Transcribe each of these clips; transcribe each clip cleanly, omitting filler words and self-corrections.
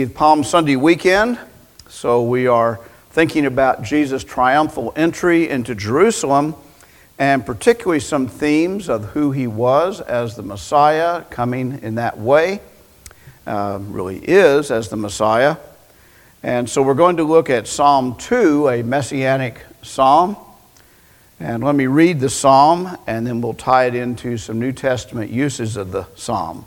Palm Sunday weekend, so we are thinking about Jesus' triumphal entry into Jerusalem, and particularly some themes of who he was as the Messiah, coming in that way, really is as the Messiah. And so we're going to look at Psalm 2, a messianic psalm. And let me read the psalm, and then we'll tie it into some New Testament uses of the psalm.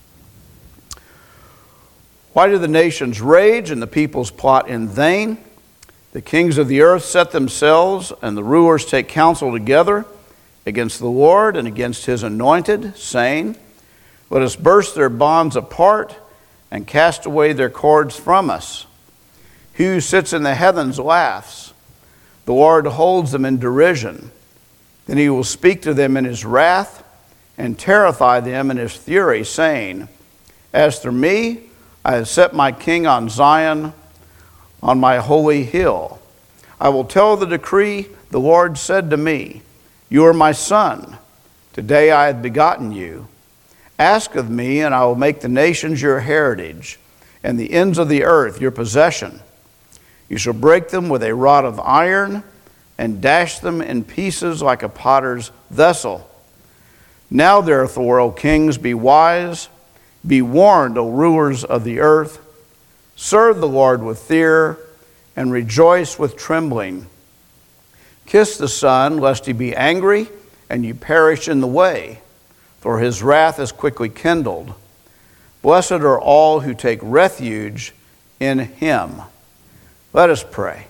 Why do the nations rage and the peoples plot in vain? The kings of the earth set themselves, and the rulers take counsel together against the Lord and against his anointed, saying, "Let us burst their bonds apart and cast away their cords from us." He who sits in the heavens laughs. The Lord holds them in derision. Then he will speak to them in his wrath and terrify them in his fury, saying, "As for me, I have set my king on Zion, on my holy hill. I will tell the decree. The Lord said to me, 'You are my son. Today I have begotten you. Ask of me, and I will make the nations your heritage, and the ends of the earth your possession. You shall break them with a rod of iron, and dash them in pieces like a potter's vessel.' Now therefore, O kings, be wise. Be warned, O rulers of the earth. Serve the Lord with fear, and rejoice with trembling. Kiss the Son, lest he be angry, and you perish in the way, for his wrath is quickly kindled. Blessed are all who take refuge in him." Let us pray.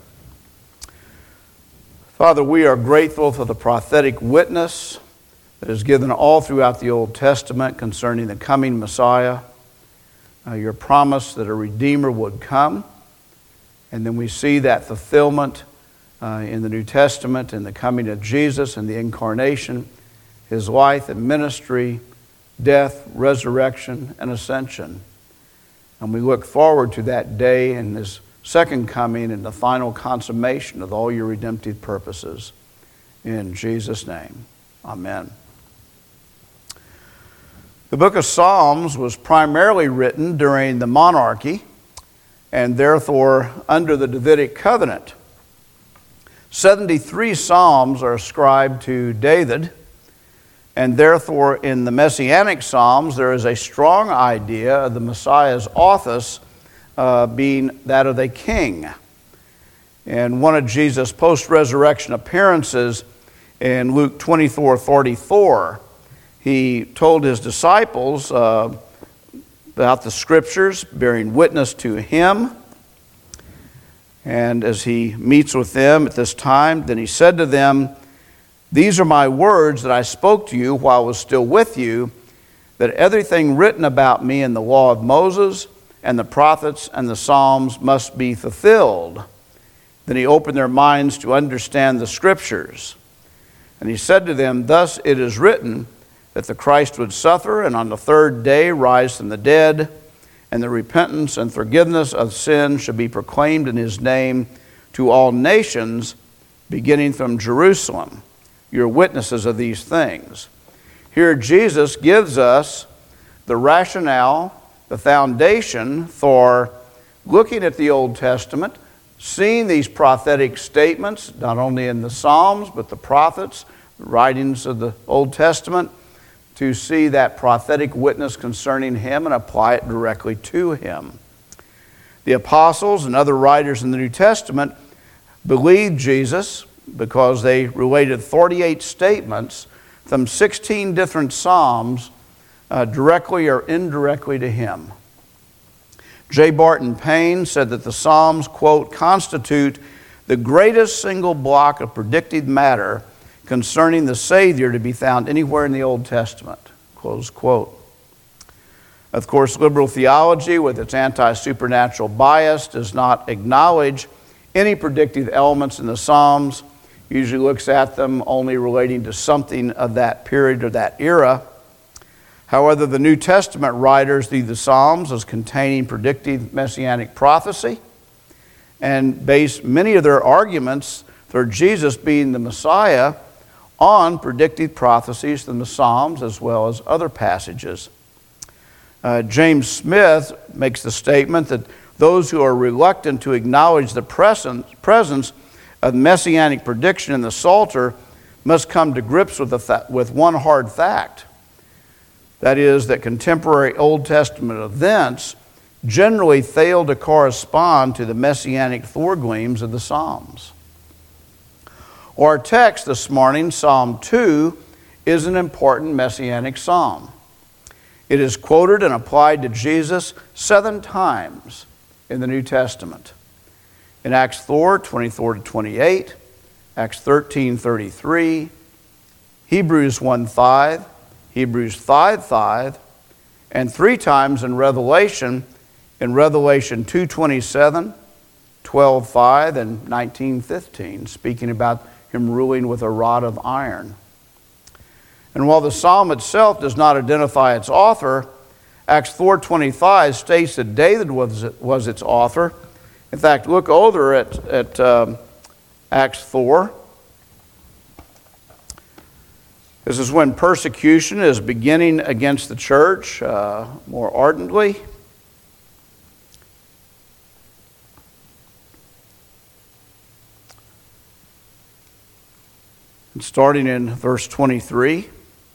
Father, we are grateful for the prophetic witness that is given all throughout the Old Testament concerning the coming Messiah, your promise that a Redeemer would come. And then we see that fulfillment in the New Testament in the coming of Jesus and the incarnation, his life and ministry, death, resurrection, and ascension. And we look forward to that day and his second coming and the final consummation of all your redemptive purposes. In Jesus' name, amen. The book of Psalms was primarily written during the monarchy and therefore under the Davidic covenant. 73 Psalms are ascribed to David, and therefore in the Messianic Psalms there is a strong idea of the Messiah's office being that of a king. And one of Jesus' post-resurrection appearances in Luke 24:44, he told his disciples about the scriptures, bearing witness to him. And as he meets with them at this time, then he said to them, "These are my words that I spoke to you while I was still with you, that everything written about me in the law of Moses and the prophets and the Psalms must be fulfilled." Then he opened their minds to understand the scriptures. And he said to them, "Thus it is written, that the Christ would suffer and on the third day rise from the dead, and the repentance and forgiveness of sin should be proclaimed in his name to all nations, beginning from Jerusalem. You're witnesses of these things." Here Jesus gives us the rationale, the foundation for looking at the Old Testament, seeing these prophetic statements, not only in the Psalms, but the prophets, the writings of the Old Testament, to see that prophetic witness concerning him and apply it directly to him. The apostles and other writers in the New Testament believed Jesus because they related 48 statements from 16 different Psalms directly or indirectly to him. J. Barton Payne said that the Psalms, quote, "constitute the greatest single block of predicted matter concerning the Savior to be found anywhere in the Old Testament," close quote. Of course, liberal theology, with its anti-supernatural bias, does not acknowledge any predictive elements in the Psalms, usually looks at them only relating to something of that period or that era. However, the New Testament writers view the Psalms as containing predictive messianic prophecy and base many of their arguments for Jesus being the Messiah on predictive prophecies from the Psalms as well as other passages. James Smith makes the statement that Those who are reluctant to acknowledge the presence of messianic prediction in the Psalter must come to grips with one hard fact. That is, that contemporary Old Testament events generally fail to correspond to the messianic foregleams of the Psalms. Our text this morning, Psalm 2, is an important messianic psalm. It is quoted and applied to Jesus 7 times in the New Testament. In Acts 4, 24-28, Acts 13, 33, Hebrews 1, 5, Hebrews 5, 5, and 3 times in Revelation 2, 27, 12, 5, and 19, 15, speaking about him ruling with a rod of iron. And while the psalm itself does not identify its author, Acts 4:25 states that David was its author. In fact, look over at Acts 4. This is when persecution is beginning against the church more ardently. And starting in verse 23.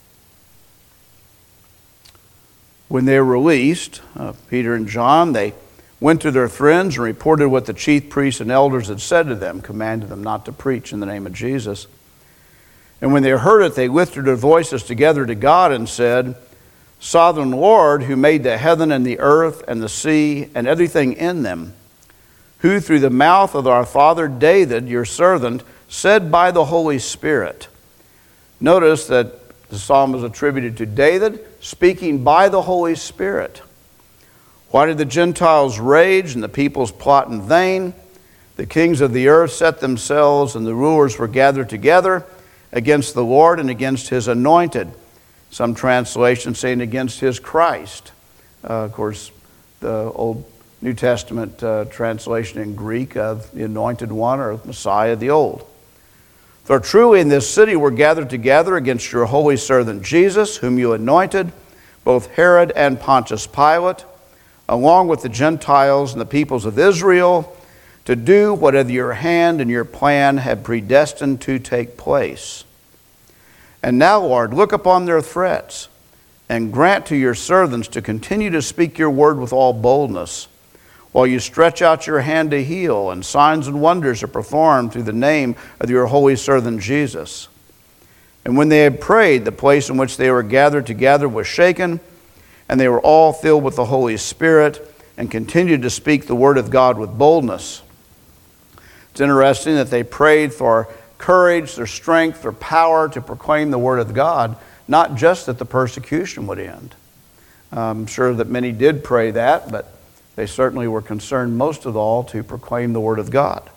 When they were released, Peter and John, they went to their friends and reported what the chief priests and elders had said to them, commanded them not to preach in the name of Jesus. And when they heard it, they lifted their voices together to God and said, Sovereign Lord, who made the heaven and the earth and the sea and everything in them, who through the mouth of our father David, your servant, said by the Holy Spirit. Notice that the psalm is attributed to David, speaking by the Holy Spirit. Why did the Gentiles rage and the peoples plot in vain? The kings of the earth set themselves, and the rulers were gathered together against the Lord and against his anointed. Some translations saying against his Christ. Of course, the Old New Testament translation in Greek of the anointed one or Messiah the old. For truly in this city were gathered together against your holy servant Jesus, whom you anointed, both Herod and Pontius Pilate, along with the Gentiles and the peoples of Israel, to do whatever your hand and your plan had predestined to take place. And now, Lord, look upon their threats, and grant to your servants to continue to speak your word with all boldness, while you stretch out your hand to heal, and signs and wonders are performed through the name of your holy servant Jesus. And when they had prayed, the place in which they were gathered together was shaken, and they were all filled with the Holy Spirit, and continued to speak the word of God with boldness. It's interesting that they prayed for courage, their strength, their power to proclaim the word of God, not just that the persecution would end. I'm sure that many did pray that, but they certainly were concerned most of all to proclaim the word of God.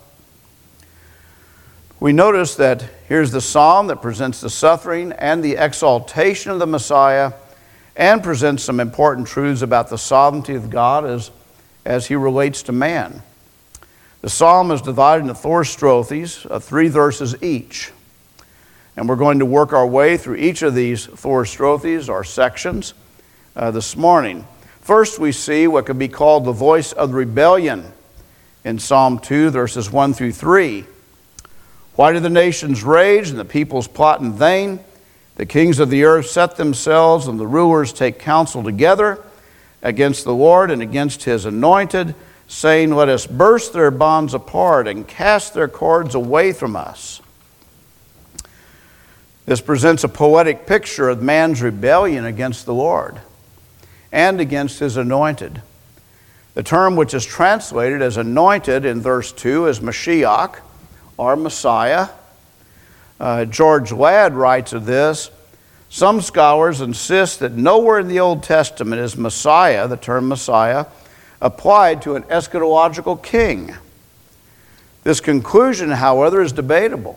We notice that here's the psalm that presents the suffering and the exaltation of the Messiah and presents some important truths about the sovereignty of God as he relates to man. The psalm is divided into 4 strophes of 3 verses each. And we're going to work our way through each of these 4 strophes or sections this morning. First, we see what could be called the voice of rebellion in Psalm 2, verses 1 through 3. Why do the nations rage and the peoples plot in vain? The kings of the earth set themselves, and the rulers take counsel together against the Lord and against his anointed, saying, Let us burst their bonds apart and cast their cords away from us. This presents a poetic picture of man's rebellion against the Lord and against his anointed. The term which is translated as anointed in verse 2 is Mashiach, or Messiah. George Ladd writes of this, some scholars insist that nowhere in the Old Testament is Messiah, the term Messiah, applied to an eschatological king. This conclusion, however, is debatable.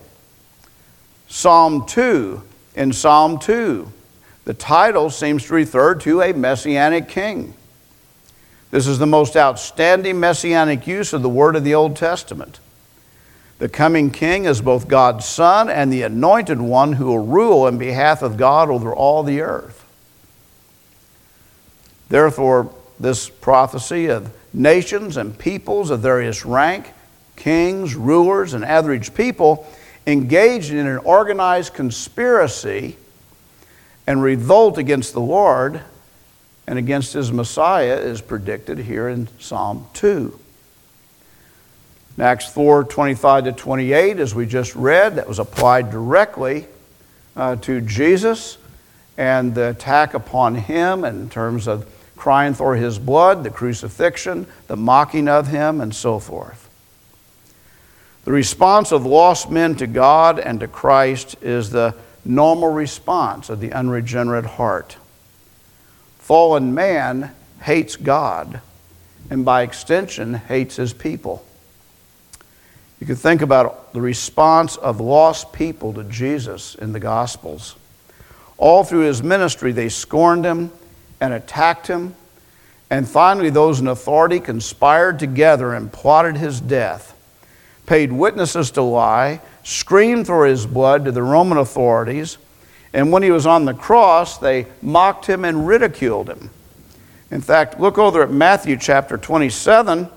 In Psalm 2, the title seems to refer to a messianic king. This is the most outstanding messianic use of the word of the Old Testament. The coming king is both God's son and the anointed one who will rule in behalf of God over all the earth. Therefore, this prophecy of nations and peoples of various rank, kings, rulers, and average people engaged in an organized conspiracy and revolt against the Lord and against his Messiah is predicted here in Psalm 2. In Acts 4:25-28, as we just read, that was applied directly to Jesus and the attack upon him in terms of crying for his blood, the crucifixion, the mocking of him, and so forth. The response of lost men to God and to Christ is the normal response of the unregenerate heart. Fallen man hates God and by extension hates his people. You can think about the response of lost people to Jesus in the Gospels. All through his ministry, they scorned him and attacked him. And finally, those in authority conspired together and plotted his death, paid witnesses to lie, screamed for his blood to the Roman authorities, and when he was on the cross, they mocked him and ridiculed him. In fact, look over at Matthew chapter 27.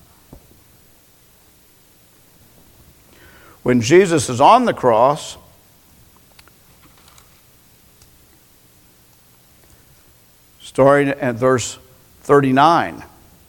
When Jesus is on the cross, starting at verse 39.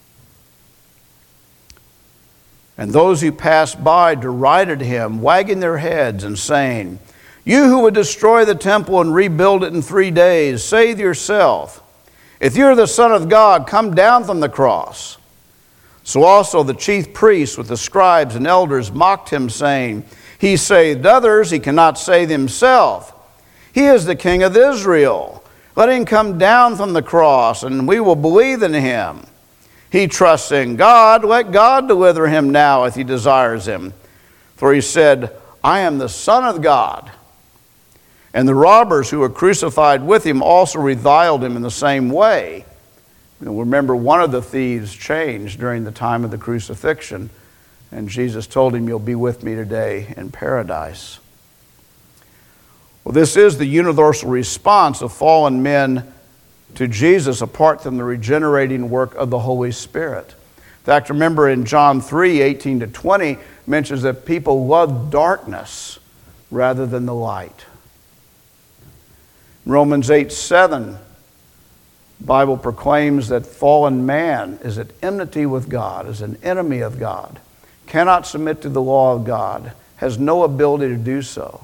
And those who passed by derided him, wagging their heads and saying, "You who would destroy the temple and rebuild it in 3 days, save yourself. If you are the Son of God, come down from the cross." So also the chief priests with the scribes and elders mocked him, saying, "He saved others, he cannot save himself. He is the King of Israel. Let him come down from the cross, and we will believe in him. He trusts in God. Let God deliver him now if he desires him. For he said, I am the Son of God." And the robbers who were crucified with him also reviled him in the same way. Remember, one of the thieves changed during the time of the crucifixion, and Jesus told him, "You'll be with me today in paradise." Well, this is the universal response of fallen men to Jesus apart from the regenerating work of the Holy Spirit. In fact, remember in John 3:18-20, mentions that people love darkness rather than the light. Romans 8:7, the Bible proclaims that fallen man is at enmity with God, is an enemy of God, cannot submit to the law of God, has no ability to do so.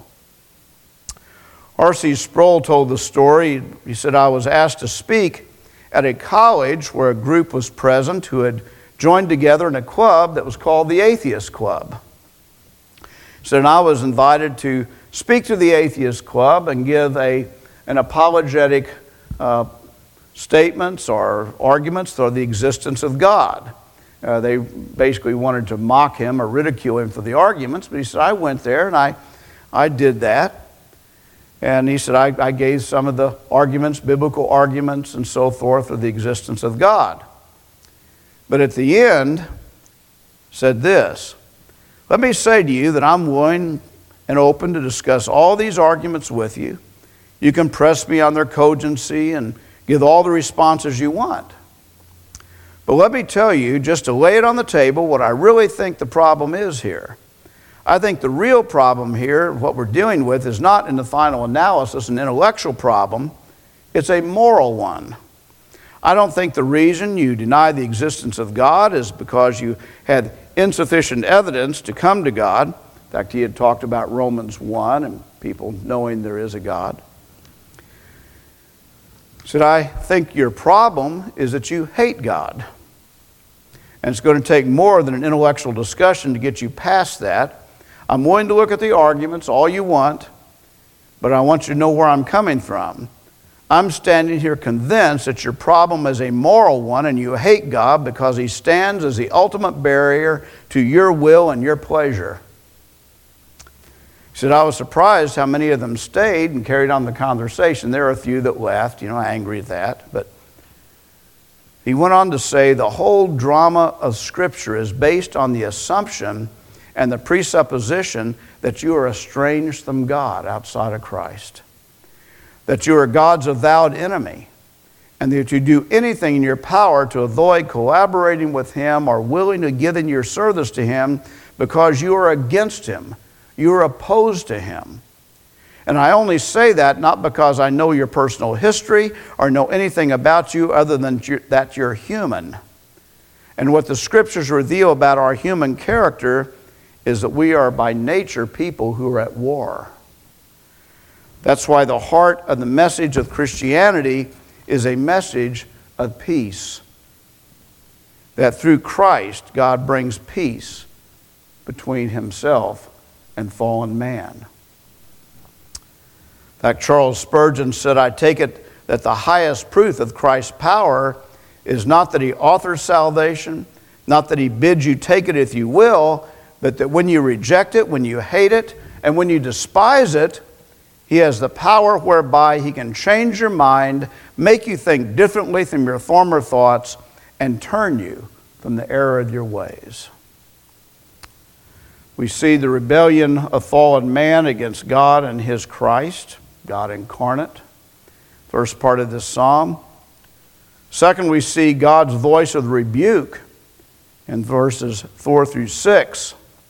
R.C. Sproul told the story. He said, "I was asked to speak at a college where a group was present who had joined together in a club that was called the Atheist Club." He said, and I was invited to speak to the Atheist Club and give an apologetic statements or arguments for the existence of God. They basically wanted to mock him or ridicule him for the arguments, but he said, I went there and I did that. And he said, I gave some of the arguments, biblical arguments and so forth, of the existence of God. But at the end, said this, "Let me say to you that I'm willing and open to discuss all these arguments with you. You can press me on their cogency and give all the responses you want. But let me tell you, just to lay it on the table, what I really think the problem is here. I think the real problem here, what we're dealing with, is not in the final analysis an intellectual problem. It's a moral one. I don't think the reason you deny the existence of God is because you had insufficient evidence to come to God." In fact, he had talked about Romans 1 and people knowing there is a God. He said, "I think your problem is that you hate God. And it's going to take more than an intellectual discussion to get you past that. I'm willing to look at the arguments, all you want, but I want you to know where I'm coming from. I'm standing here convinced that your problem is a moral one and you hate God because he stands as the ultimate barrier to your will and your pleasure." He said, "I was surprised how many of them stayed and carried on the conversation. There are a few that left, angry at that. But he went on to say, the whole drama of Scripture is based on the assumption and the presupposition that you are estranged from God outside of Christ, that you are God's avowed enemy, and that you do anything in your power to avoid collaborating with him or willing to give in your service to him because you are against him. You are opposed to him. And I only say that not because I know your personal history or know anything about you other than that you're human. And what the scriptures reveal about our human character is that we are by nature people who are at war. That's why the heart of the message of Christianity is a message of peace. That through Christ, God brings peace between himself and fallen man. In fact, Charles Spurgeon said, I take it that the highest proof of Christ's power is not that he authors salvation, not that he bids you take it if you will, but that when you reject it, when you hate it, and when you despise it, he has the power whereby he can change your mind, make you think differently from your former thoughts, and turn you from the error of your ways. We see the rebellion of fallen man against God and his Christ, God incarnate, first part of this psalm. Second, we see God's voice of rebuke in verses 4 through 6.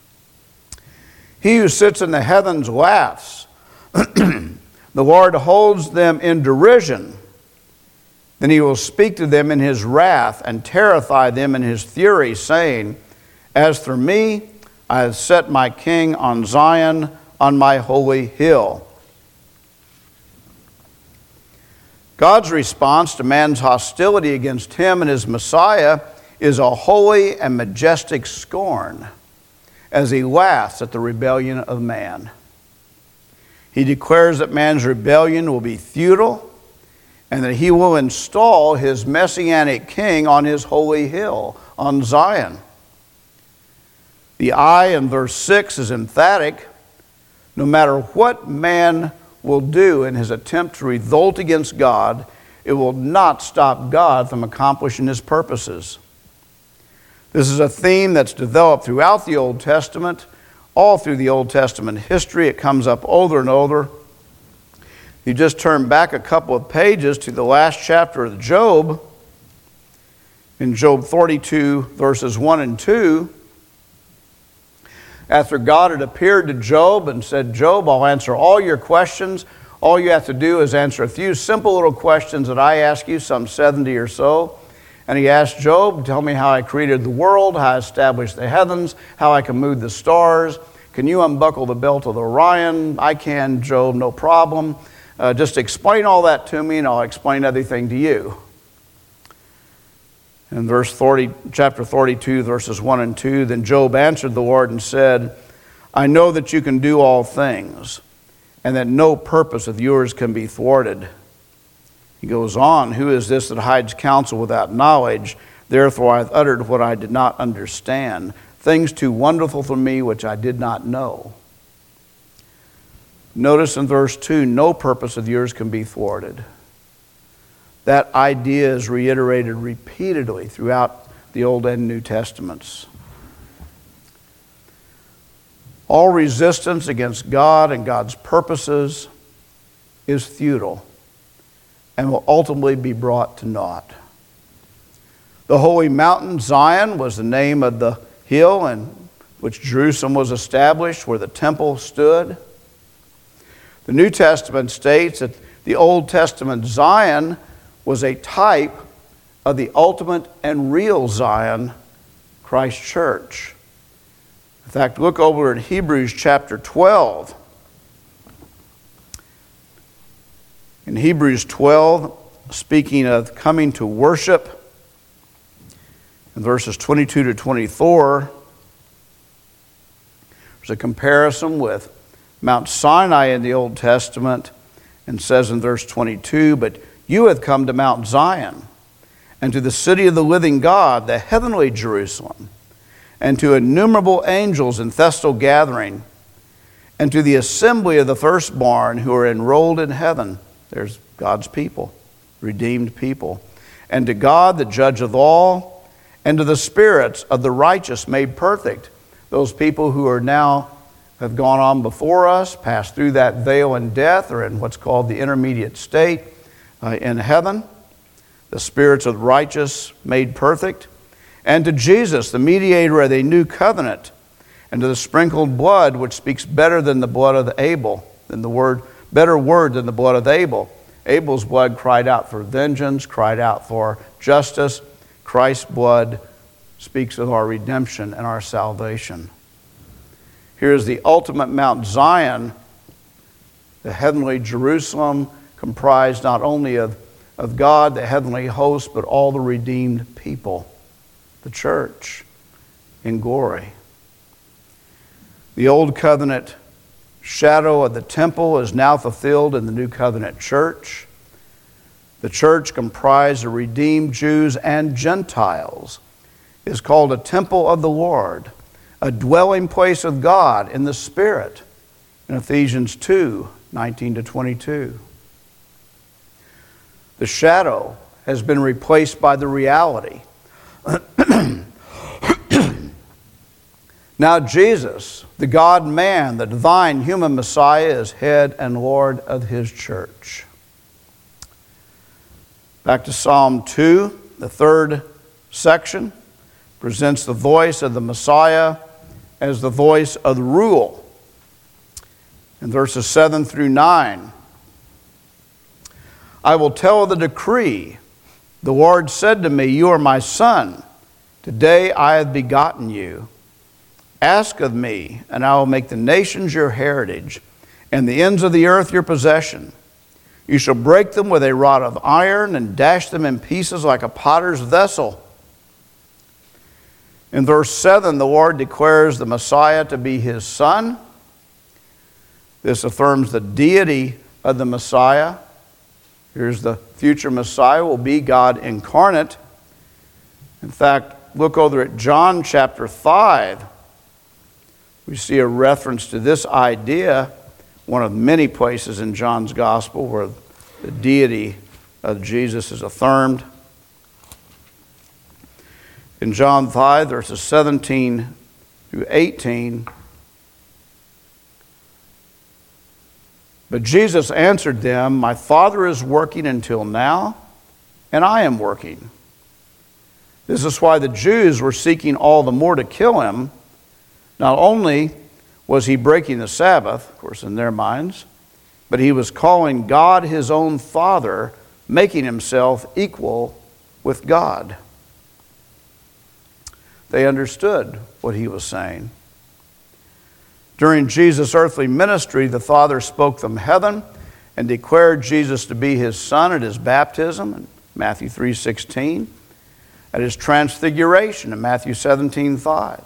He who sits in the heavens laughs. The Lord holds them in derision. Then he will speak to them in his wrath and terrify them in his fury, saying, As for me, I have set my king on Zion, on my holy hill. God's response to man's hostility against him and his Messiah is a holy and majestic scorn as he laughs at the rebellion of man. He declares that man's rebellion will be futile and that he will install his messianic king on his holy hill, on Zion. The I in verse 6 is emphatic. No matter what man will do in his attempt to revolt against God, it will not stop God from accomplishing his purposes. This is a theme that's developed throughout the Old Testament. All through the Old Testament history, it comes up over and over. You just turn back a couple of pages to the last chapter of Job, in Job 42, verses 1 and 2. After God had appeared to Job and said, Job, I'll answer all your questions. All you have to do is answer a few simple little questions that I ask you, some 70 or so. And he asked Job, tell me how I created the world, how I established the heavens, how I can move the stars. Can you unbuckle the belt of Orion? I can, Job, no problem. Just explain all that to me and I'll explain everything to you. In chapter 42, verses 1 and 2, then Job answered the Lord and said, I know that you can do all things, and that no purpose of yours can be thwarted. He goes on, who is this that hides counsel without knowledge? Therefore I have uttered what I did not understand, things too wonderful for me which I did not know. Notice in verse 2, no purpose of yours can be thwarted. That idea is reiterated repeatedly throughout the Old and New Testaments. All resistance against God and God's purposes is futile and will ultimately be brought to naught. The holy mountain, Zion, was the name of the hill in which Jerusalem was established, where the temple stood. The New Testament states that the Old Testament Zion was a type of the ultimate and real Zion, Christ Church. In fact, look over at Hebrews chapter 12. In Hebrews 12, speaking of coming to worship, in verses 22 to 24, there's a comparison with Mount Sinai in the Old Testament, and says in verse 22, but you have come to Mount Zion, and to the city of the living God, the heavenly Jerusalem, and to innumerable angels in festal gathering, and to the assembly of the firstborn who are enrolled in heaven. There's God's people, redeemed people. And to God, the judge of all, and to the spirits of the righteous made perfect. Those people who are now have gone on before us, passed through that veil in death, or in what's called the intermediate state in heaven. the spirits of the righteous made perfect, and to Jesus, the mediator of a new covenant, and to the sprinkled blood, which speaks better than the blood of Abel, better word than the blood of Abel. Abel's blood cried out for vengeance, cried out for justice. Christ's blood speaks of our redemption and our salvation. Here is the ultimate Mount Zion, the heavenly Jerusalem, comprised not only of God, the heavenly host, but all the redeemed people, the church in glory. The old covenant shadow of the temple is now fulfilled in the new covenant church. The church, comprised of redeemed Jews and Gentiles, is called a temple of the Lord, a dwelling place of God in the Spirit, in Ephesians 2:19-22. The shadow has been replaced by the reality. Now Jesus, the God-man, the divine human Messiah, is head and Lord of his church. Back to Psalm 2, the third section, presents the voice of the Messiah as the voice of the rule. In verses 7 through 9, I will tell the decree. The Lord said to me, you are my son. Today I have begotten you. Ask of me, and I will make the nations your heritage, and the ends of the earth your possession. You shall break them with a rod of iron, and dash them in pieces like a potter's vessel. In verse 7, the Lord declares the Messiah to be his son. This affirms the deity of the Messiah. Here's the future Messiah will be God incarnate. In fact, look over at John chapter 5. We see a reference to this idea, one of many places in John's gospel where the deity of Jesus is affirmed. In John 5, verses 17 through 18, but Jesus answered them, my Father is working until now, and I am working. This is why the Jews were seeking all the more to kill him. Not only was he breaking the Sabbath, of course, in their minds, but he was calling God his own Father, making himself equal with God. They understood what he was saying. During Jesus' earthly ministry, the Father spoke from heaven and declared Jesus to be his Son at his baptism in Matthew 3:16, at his transfiguration in Matthew 17:5.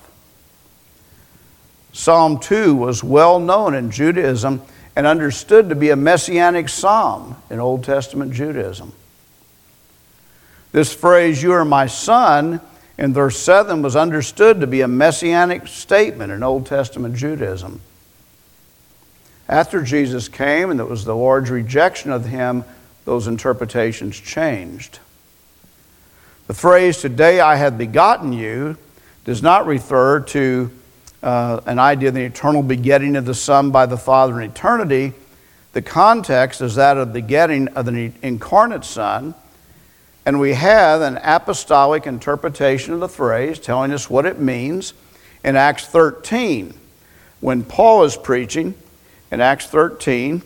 Psalm 2 was well known in Judaism and understood to be a messianic psalm in Old Testament Judaism. This phrase, you are my son, in verse 7 was understood to be a messianic statement in Old Testament Judaism. After Jesus came and it was the Lord's rejection of him, those interpretations changed. The phrase, today I have begotten you, does not refer to an idea of the eternal begetting of the Son by the Father in eternity. The context is that of the begetting of the incarnate Son, and we have an apostolic interpretation of the phrase telling us what it means in Acts 13. When Paul is preaching in Acts 13,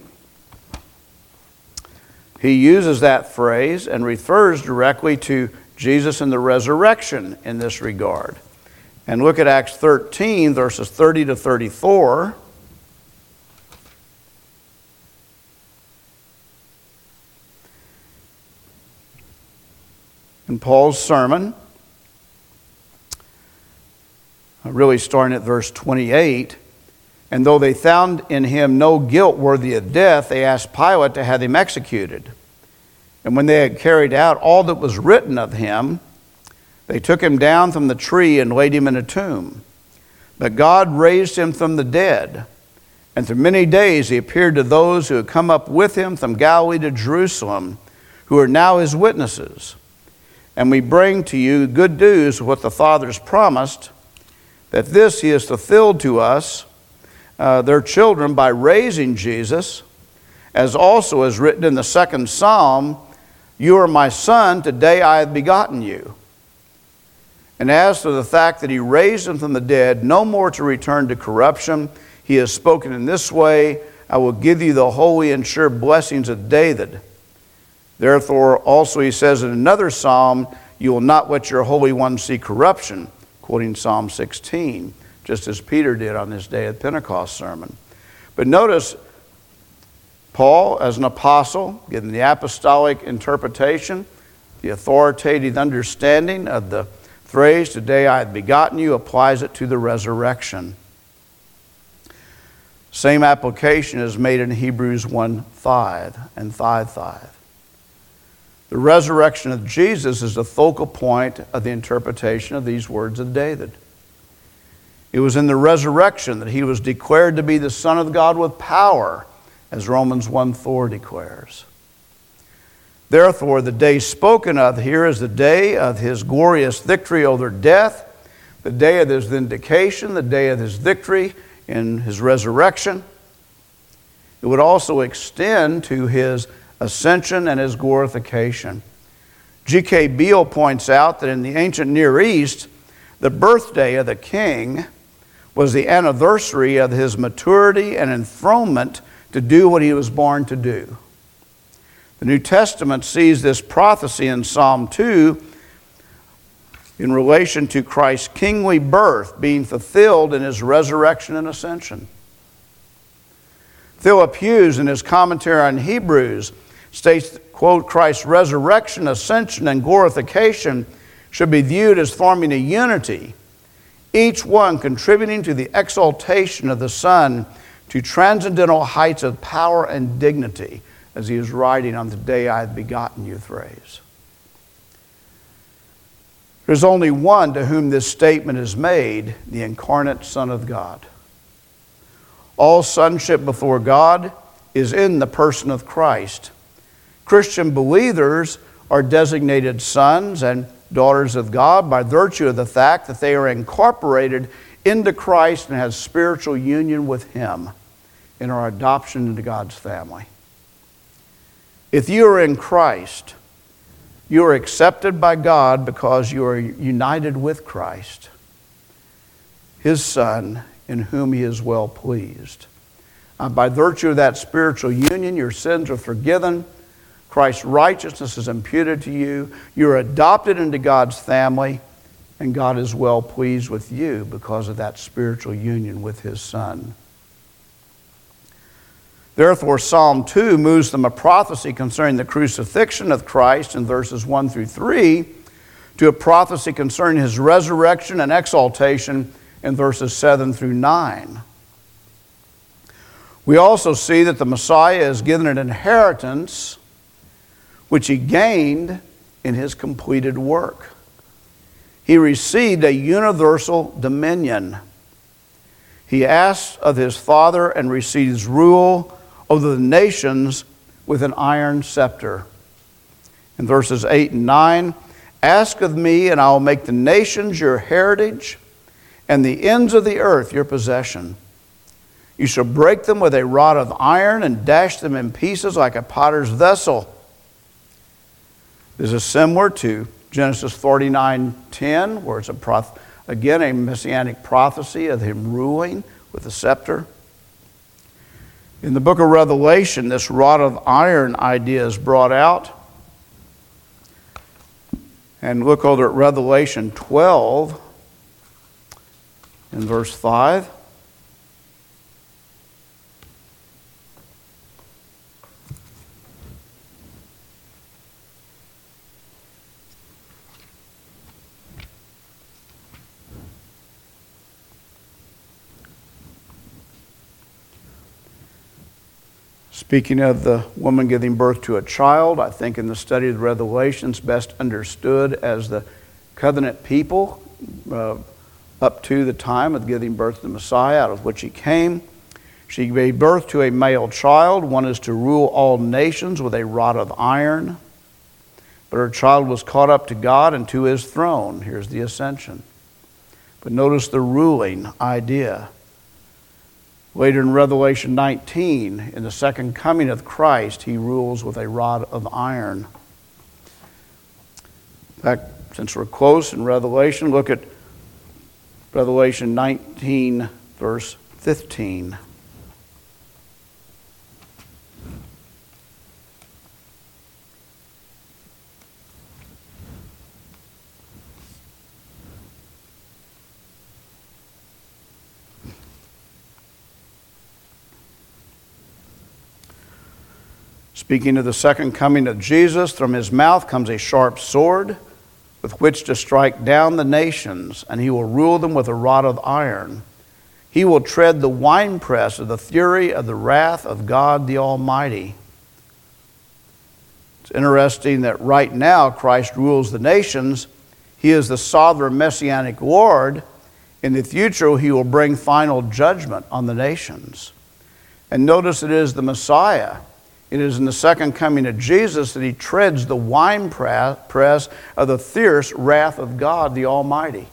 he uses that phrase and refers directly to Jesus and the resurrection in this regard. And look at Acts 13, verses 30 to 34. In Paul's sermon, really starting at verse 28, and though they found in him no guilt worthy of death, they asked Pilate to have him executed. And when they had carried out all that was written of him, they took him down from the tree and laid him in a tomb. But God raised him from the dead. And for many days he appeared to those who had come up with him from Galilee to Jerusalem, who are now his witnesses. And we bring to you good news of what the fathers promised, that this he has fulfilled to us, their children, by raising Jesus, as also is written in the second psalm, You are my son, today I have begotten you. And as to the fact that he raised him from the dead, no more to return to corruption, he has spoken in this way, I will give you the holy and sure blessings of David. Therefore, also he says in another psalm, you will not let your Holy One see corruption, quoting Psalm 16, just as Peter did on his day of Pentecost sermon. But notice, Paul, as an apostle, given the apostolic interpretation, the authoritative understanding of the phrase, today I have begotten you, applies it to the resurrection. Same application is made in Hebrews 1:5 and 5:5. The resurrection of Jesus is the focal point of the interpretation of these words of David. It was in the resurrection that he was declared to be the Son of God with power, as Romans 1:4 declares. Therefore, the day spoken of here is the day of his glorious victory over death, the day of his vindication, the day of his victory in his resurrection. It would also extend to his ascension and his glorification. G.K. Beale points out that in the ancient Near East, the birthday of the king was the anniversary of his maturity and enthronement to do what he was born to do. The New Testament sees this prophecy in Psalm 2 in relation to Christ's kingly birth being fulfilled in his resurrection and ascension. Philip Hughes, in his commentary on Hebrews, states, quote, Christ's resurrection, ascension, and glorification should be viewed as forming a unity, each one contributing to the exaltation of the Son to transcendental heights of power and dignity, as he is writing on the day I have begotten you phrase. There's only one to whom this statement is made, the incarnate Son of God. All sonship before God is in the person of Christ. Christian believers are designated sons and daughters of God by virtue of the fact that they are incorporated into Christ and have spiritual union with Him in our adoption into God's family. If you are in Christ, you are accepted by God because you are united with Christ, His Son, in whom He is well pleased. By virtue of that spiritual union, your sins are forgiven. Christ's righteousness is imputed to you. You're adopted into God's family, and God is well pleased with you because of that spiritual union with His Son. Therefore, Psalm 2 moves from a prophecy concerning the crucifixion of Christ in verses 1 through 3 to a prophecy concerning His resurrection and exaltation in verses 7 through 9. We also see that the Messiah is given an inheritance which He gained in His completed work. He received a universal dominion. He asks of His Father and receives rule over the nations with an iron scepter. In verses 8 and 9, ask of me, and I will make the nations your heritage, and the ends of the earth your possession. You shall break them with a rod of iron and dash them in pieces like a potter's vessel. This is similar to Genesis 49:10, where it's again a messianic prophecy of Him ruling with a scepter. In the book of Revelation, this rod of iron idea is brought out. And look over at Revelation 12 in verse 5. Speaking of the woman giving birth to a child, I think in the study of the Revelations best understood as the covenant people up to the time of giving birth to the Messiah, out of which He came. She gave birth to a male child. One is to rule all nations with a rod of iron. But her child was caught up to God and to His throne. Here's the ascension. But notice the ruling idea. Later in Revelation 19, in the second coming of Christ, He rules with a rod of iron. In fact, since we're close in Revelation, look at Revelation 19, verse 15. Speaking of the second coming of Jesus, from his mouth comes a sharp sword with which to strike down the nations, and he will rule them with a rod of iron. He will tread the winepress of the fury of the wrath of God the Almighty. It's interesting that right now Christ rules the nations. He is the sovereign messianic Lord. In the future, he will bring final judgment on the nations. And notice it is the Messiah. It is in the second coming of Jesus that he treads the winepress of the fierce wrath of God the Almighty.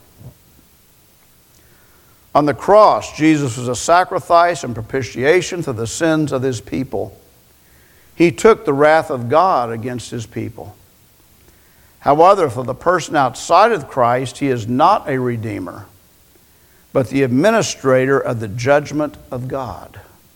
On the cross, Jesus was a sacrifice and propitiation for the sins of his people. He took the wrath of God against his people. However, for the person outside of Christ, he is not a redeemer, but the administrator of the judgment of God.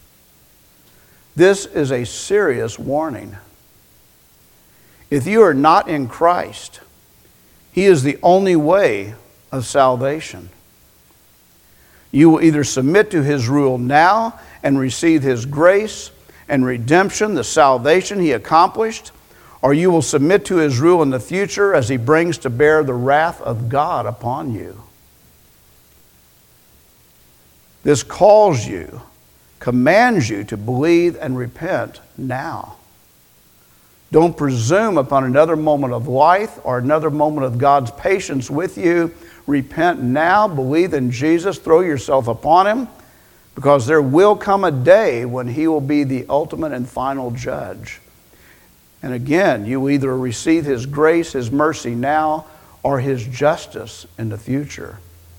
This is a serious warning. If you are not in Christ, he is the only way of salvation. You will either submit to his rule now and receive his grace and redemption, the salvation he accomplished, or you will submit to his rule in the future as he brings to bear the wrath of God upon you. This calls you, commands you to believe and repent now. Don't presume upon another moment of life or another moment of God's patience with you. Repent now, believe in Jesus, throw yourself upon him, because there will come a day when he will be the ultimate and final judge. And again, you either receive his grace, his mercy now, or his justice in the future.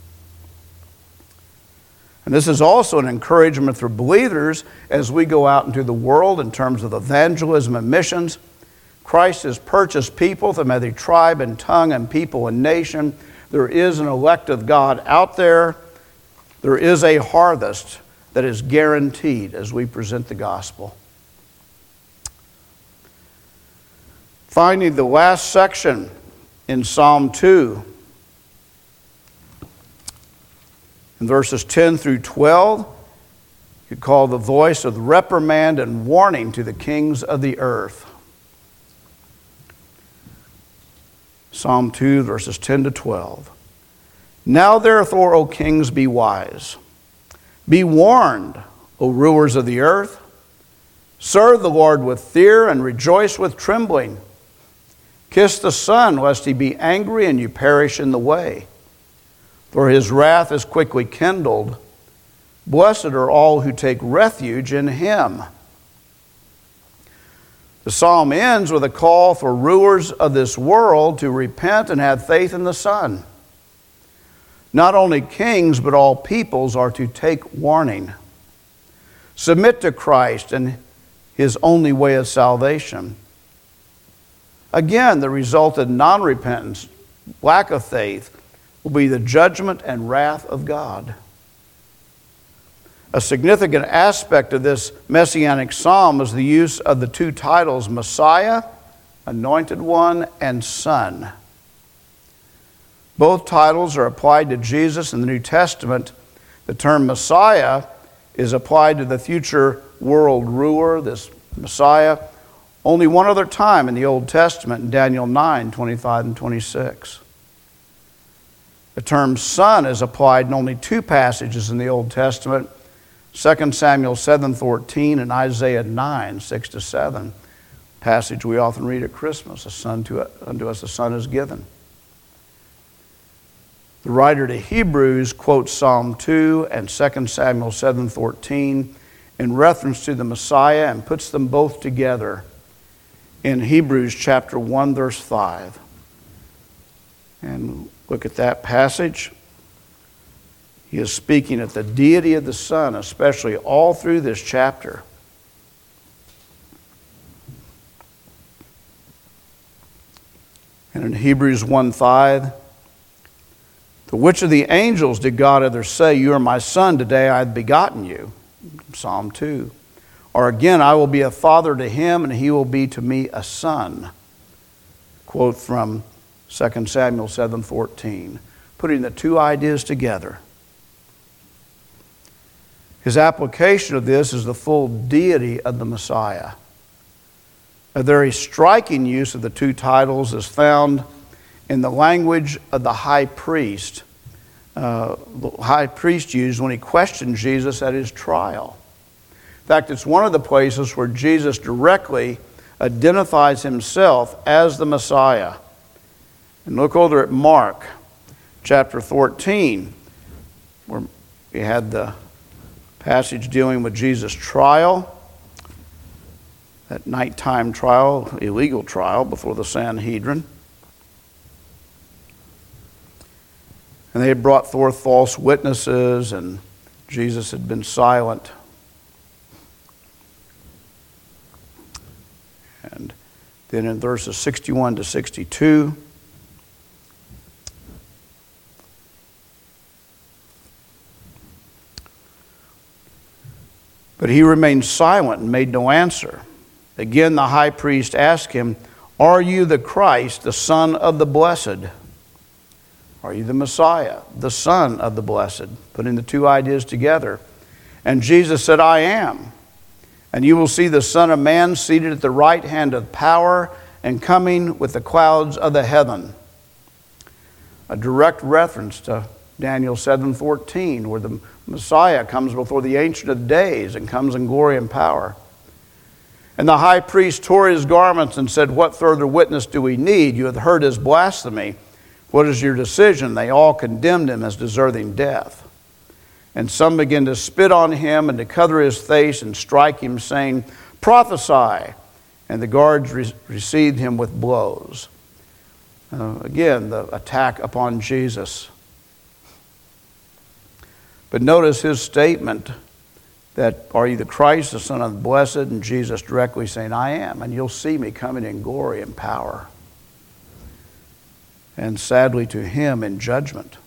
And this is also an encouragement for believers as we go out into the world in terms of evangelism and missions. Christ has purchased people from every tribe and tongue and people and nation. There is an elect of God out there. There is a harvest that is guaranteed as we present the gospel. Finally, the last section in Psalm 2, in verses 10 through 12, you call the voice of reprimand and warning to the kings of the earth. Psalm 2, verses 10 to 12. Now therefore, O kings, be wise. Be warned, O rulers of the earth. Serve the Lord with fear and rejoice with trembling. Kiss the Son, lest he be angry and you perish in the way. For his wrath is quickly kindled. Blessed are all who take refuge in him. The psalm ends with a call for rulers of this world to repent and have faith in the Son. Not only kings, but all peoples are to take warning. Submit to Christ and his only way of salvation. Again, the result of non-repentance, lack of faith, will be the judgment and wrath of God. A significant aspect of this messianic psalm is the use of the two titles, Messiah, Anointed One, and Son. Both titles are applied to Jesus in the New Testament. The term Messiah is applied to the future world ruler, this Messiah, only one other time in the Old Testament, in Daniel 9, 25 and 26. The term Son is applied in only two passages in the Old Testament, 2 Samuel 7:14 and Isaiah 9, 6 to 7. Passage we often read at Christmas, unto us a son is given. The writer to Hebrews quotes Psalm 2 and 2 Samuel 7:14 in reference to the Messiah and puts them both together in Hebrews chapter 1, verse 5. And look at that passage. He is speaking of the deity of the Son, especially all through this chapter. And And in Hebrews 1:5, to which of the angels did God ever say, you are my son, today I have begotten you? Psalm 2. Or again, I will be a father to him, and he will be to me a son. Quote from 2 Samuel 7:14. Putting the two ideas together. His application of this is the full deity of the Messiah. A very striking use of the two titles is found in the language of the high priest. The high priest used when he questioned Jesus at his trial. In fact, it's one of the places where Jesus directly identifies himself as the Messiah. And look over at Mark chapter 14, where we had the passage dealing with Jesus' trial, that nighttime trial, illegal trial before the Sanhedrin. And they had brought forth false witnesses, and Jesus had been silent. And then in verses 61 to 62, but he remained silent and made no answer. Again, the high priest asked him, are you the Christ, the Son of the Blessed? Are you the Messiah, the Son of the Blessed? Putting the two ideas together. And Jesus said, I am. And you will see the Son of Man seated at the right hand of power and coming with the clouds of the heaven. A direct reference to Daniel 7:14, where the Messiah comes before the Ancient of Days and comes in glory and power. And the high priest tore his garments and said, what further witness do we need? You have heard his blasphemy. What is your decision? They all condemned him as deserving death. And some began to spit on him and to cover his face and strike him, saying, prophesy. And the guards received him with blows. Again, the attack upon Jesus. But notice his statement that, are you the Christ, the Son of the Blessed? And Jesus directly saying, I am, and you'll see me coming in glory and power. And sadly to him in judgment.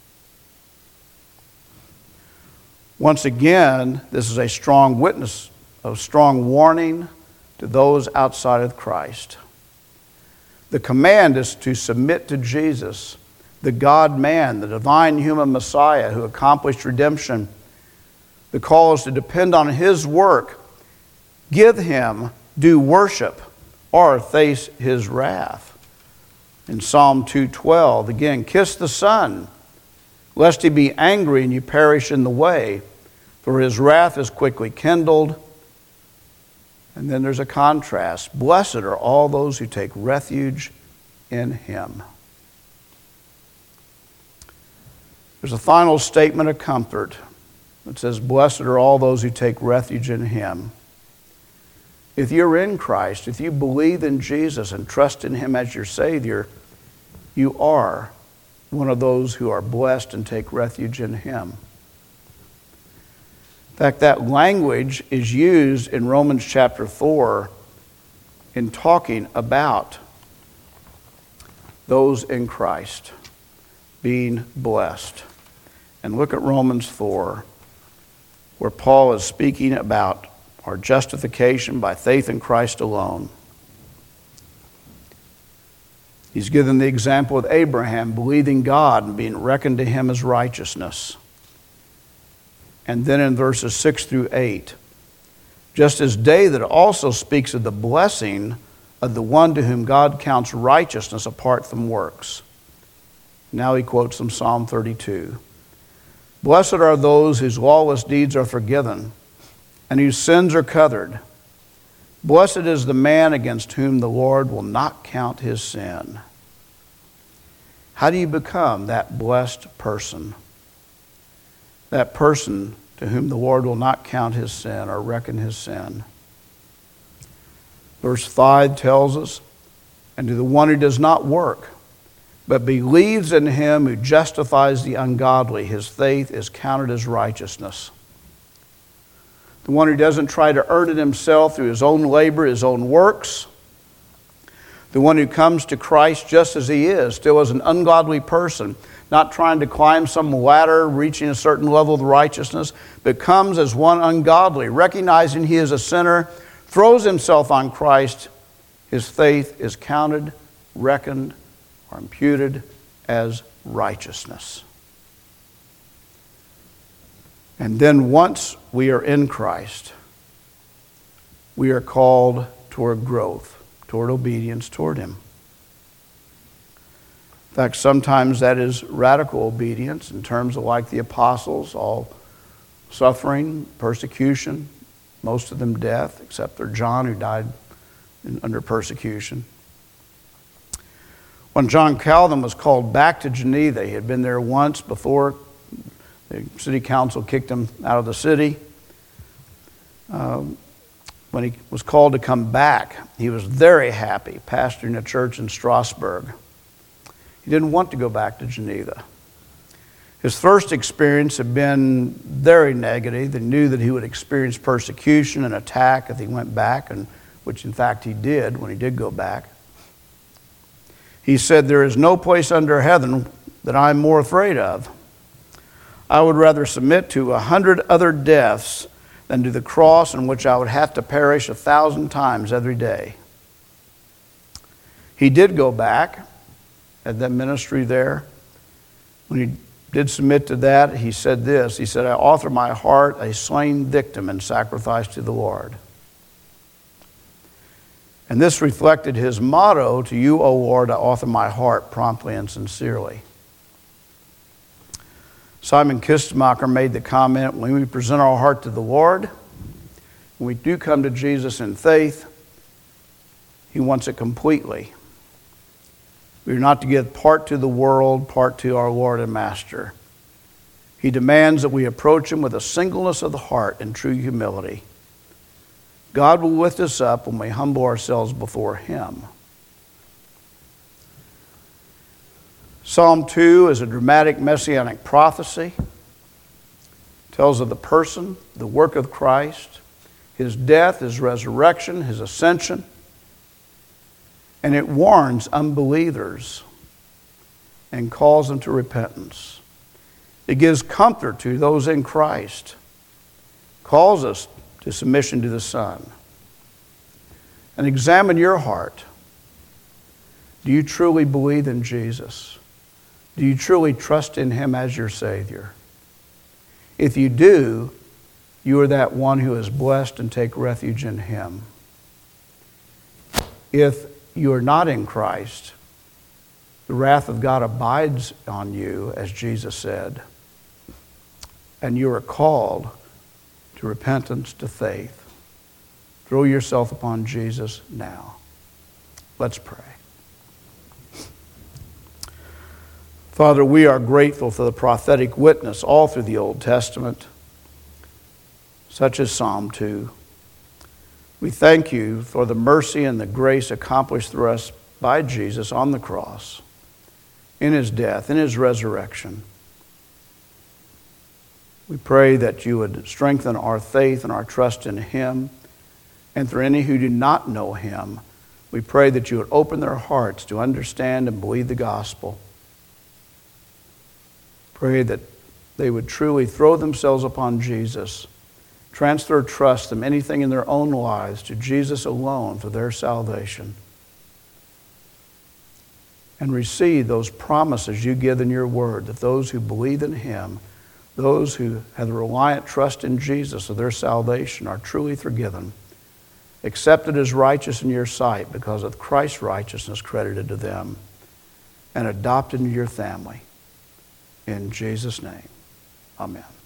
Once again, this is a strong witness, a strong warning to those outside of Christ. The command is to submit to Jesus, the God-man, the divine human Messiah who accomplished redemption. The call is to depend on his work, give him due worship, or face his wrath. In Psalm 2:12, again, kiss the Son, lest he be angry and you perish in the way, for his wrath is quickly kindled. And then there's a contrast. Blessed are all those who take refuge in him. There's a final statement of comfort. It says, blessed are all those who take refuge in him. If you're in Christ, if you believe in Jesus and trust in him as your Savior, you are one of those who are blessed and take refuge in him. In fact, that language is used in Romans chapter 4 in talking about those in Christ being blessed. And look at Romans 4, where Paul is speaking about our justification by faith in Christ alone. He's given the example of Abraham believing God and being reckoned to him as righteousness. And then in verses 6 through 8, just as David also speaks of the blessing of the one to whom God counts righteousness apart from works. Now he quotes from Psalm 32. Blessed are those whose lawless deeds are forgiven and whose sins are covered. Blessed is the man against whom the Lord will not count his sin. How do you become that blessed person? That person to whom the Lord will not count his sin or reckon his sin. Verse 5 tells us, and to the one who does not work, but believes in him who justifies the ungodly, his faith is counted as righteousness. The one who doesn't try to earn it himself through his own labor, his own works. The one who comes to Christ just as he is, still as an ungodly person, not trying to climb some ladder, reaching a certain level of righteousness, but comes as one ungodly, recognizing he is a sinner, throws himself on Christ. His faith is counted, reckoned, or imputed as righteousness. And then once we are in Christ, we are called toward growth, toward obedience toward him. In fact, sometimes that is radical obedience in terms of, like the apostles, all suffering, persecution, most of them death, except for John, who died under persecution. When John Calvin was called back to Geneva, he had been there once before. The city council kicked him out of the city. When he was called to come back, he was very happy pastoring a church in Strasbourg. He didn't want to go back to Geneva. His first experience had been very negative. He knew that he would experience persecution and attack if he went back, and which in fact he did when he did go back. He said, "There is no place under heaven that I'm more afraid of. I would rather submit to 100 other deaths than to the cross in which I would have to perish 1,000 times every day." He did go back, had that ministry there. When he did submit to that, he said this. He said, "I offer my heart a slain victim in sacrifice to the Lord." And this reflected his motto, "To you, O Lord, I offer my heart promptly and sincerely." Simon Kistemacher made the comment, when we present our heart to the Lord, when we do come to Jesus in faith, he wants it completely. We are not to give part to the world, part to our Lord and Master. He demands that we approach him with a singleness of the heart and true humility. God will lift us up when we humble ourselves before him. Psalm 2 is a dramatic messianic prophecy. It tells of the person, the work of Christ, his death, his resurrection, his ascension. And it warns unbelievers and calls them to repentance. It gives comfort to those in Christ, calls us to submission to the Son. And examine your heart. Do you truly believe in Jesus? Do you truly trust in him as your Savior? If you do, you are that one who is blessed and take refuge in him. If you are not in Christ, the wrath of God abides on you, as Jesus said, and you are called to repentance, to faith. Throw yourself upon Jesus now. Let's pray. Father, we are grateful for the prophetic witness all through the Old Testament, such as Psalm 2. We thank you for the mercy and the grace accomplished through us by Jesus on the cross, in his death, in his resurrection. We pray that you would strengthen our faith and our trust in him. And for any who do not know him, we pray that you would open their hearts to understand and believe the gospel. Pray that they would truly throw themselves upon Jesus, transfer trust from anything in their own lives to Jesus alone for their salvation, and receive those promises you give in your word, that those who believe in him, those who have a reliant trust in Jesus of their salvation, are truly forgiven, accepted as righteous in your sight because of Christ's righteousness credited to them, and adopted into your family. In Jesus' name, amen.